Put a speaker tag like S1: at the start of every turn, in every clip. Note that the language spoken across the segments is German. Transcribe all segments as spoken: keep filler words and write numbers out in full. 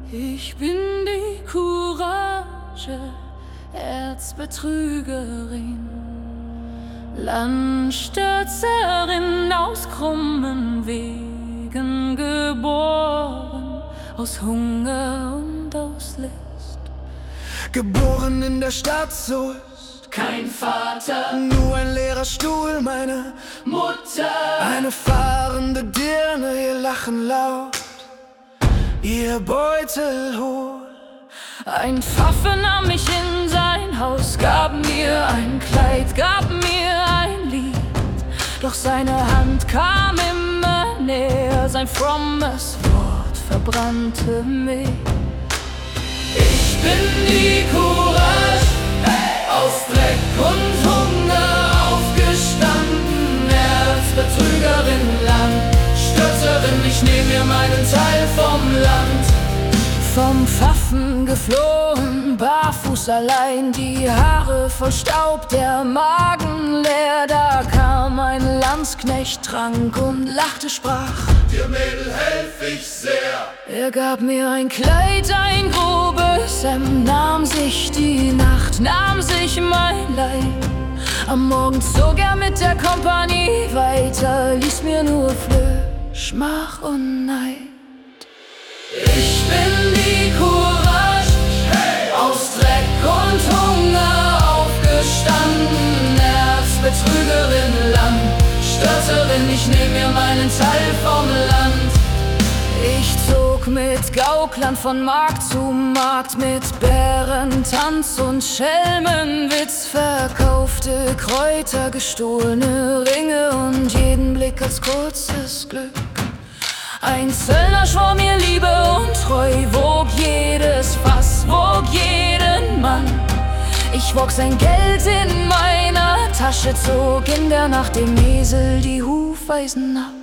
S1: Ich bin die Courage, Erzbetrügerin, Landstürzerin, aus krummen Wegen geboren, aus Hunger und aus List.
S2: Geboren in der Stadt, so ist
S1: kein Vater,
S2: nur ein leerer Stuhl, meine
S1: Mutter.
S2: Eine fahrende Dirne, ihr Lachen laut, ihr Beutel hohl.
S1: Ein Pfaffe nahm mich in sein Haus, gab mir ein Kleid, gab mir ein Lied. Doch seine Hand kam immer näher, sein frommes Wort verbrannte mich. Ich bin die Courage, hey! Aus Dreck und Hunger aufgestanden, Erzbetrügerin, Landstürzerin, ich nehm mir meinen Teil vom Land. Vom Pfaffen geflohen, barfuß allein, die Haare voll Staub, der Magen leer. Da kam ein Landsknecht, trank und lachte, sprach:
S3: Dir Mädel helf ich sehr.
S1: Er gab mir ein Kleid, ein grobes Hemd, nahm sich die Nacht, nahm sich mein Leib. Am Morgen zog er mit der Kompanie weiter, ließ mir nur Flöhe, Schmach und Neid. Ich bin die Courage,
S3: Hey!
S1: aus Dreck und Hunger aufgestanden, Erzbetrügerin, Landstürzerin, ich nehm mir meinen Teil vom Land. Ich zog mit Gauklern von Markt zu Markt, mit Bärentanz und Schelmenwitz, verkaufte Kräuter, gestohlene Ringe und jeden Blick als kurzes Glück. Ein Zöllner schwor mir Liebe und Treu, wog jedes Fass, wog jeden Mann. Ich wog sein Geld in meiner Tasche, zog in der Nacht dem Esel die Hufeisen ab.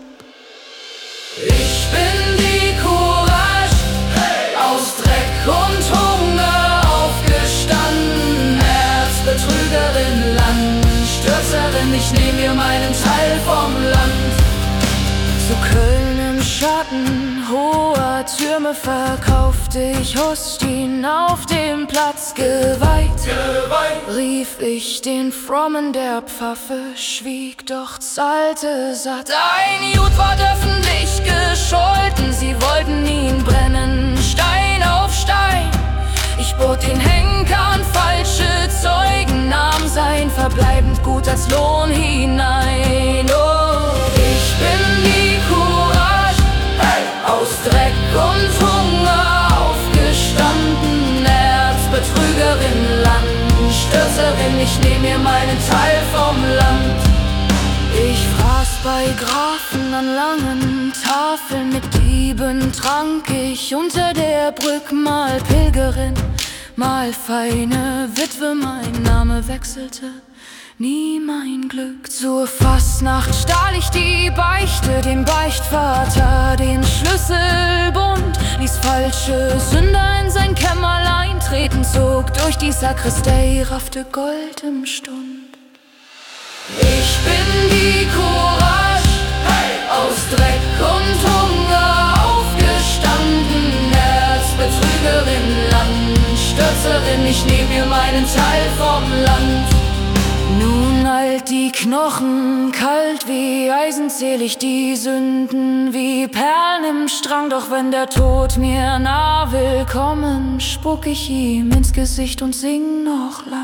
S1: Ich bin die Courage,
S3: Hey!
S1: aus Dreck und Hunger aufgestanden, Erzbetrügerin, Landstürzerin, ich nehm mir meinen Teil vom Land. Zu Köln im Schatten hoher Türme verkaufte ich Hostien auf dem Platz geweiht.
S3: Geweiht.
S1: Rief ich den Frommen, der Pfaffe schwieg, doch zahlte satt. Ein Jud ward öffentlich gescholten, sie wollten ihn brennen, Stein auf Stein. Ich bot den Henkern falsche Zeugen, nahm sein verbleibend Gut als Lohn hinein. Oh, ich bin die Courage,
S3: Hey!
S1: aus Dreck und Hunger aufgestanden, Erzbetrügerin, Landstürzerin, ich nehm mir meinen Teil vom Land. Ich fraß bei Grafen an langen Tafeln, mit Dieben trank ich unter der Brück, mal Pilgerin, mal feine Witwe, mein Name wechselte nie mein Glück. Zur Fastnacht stahl ich die Beichte, dem Beichtvater den Schlüsselbund, ließ falsche Sünder in sein Kämmerlein treten, zog durch die Sakristei, raffte Gold im Stund. Ich bin die Courage,
S3: Hey!
S1: aus Dreck und Hunger aufgestanden, Erzbetrügerin, Landstürzerin, ich nehm mir meinen Teil vom Land. Nun eilt die Knochen kalt wie Eisen, zähl ich die Sünden wie Perlen im Strang. Doch wenn der Tod mir nah will kommen, spuck ich ihm ins Gesicht und sing noch lang.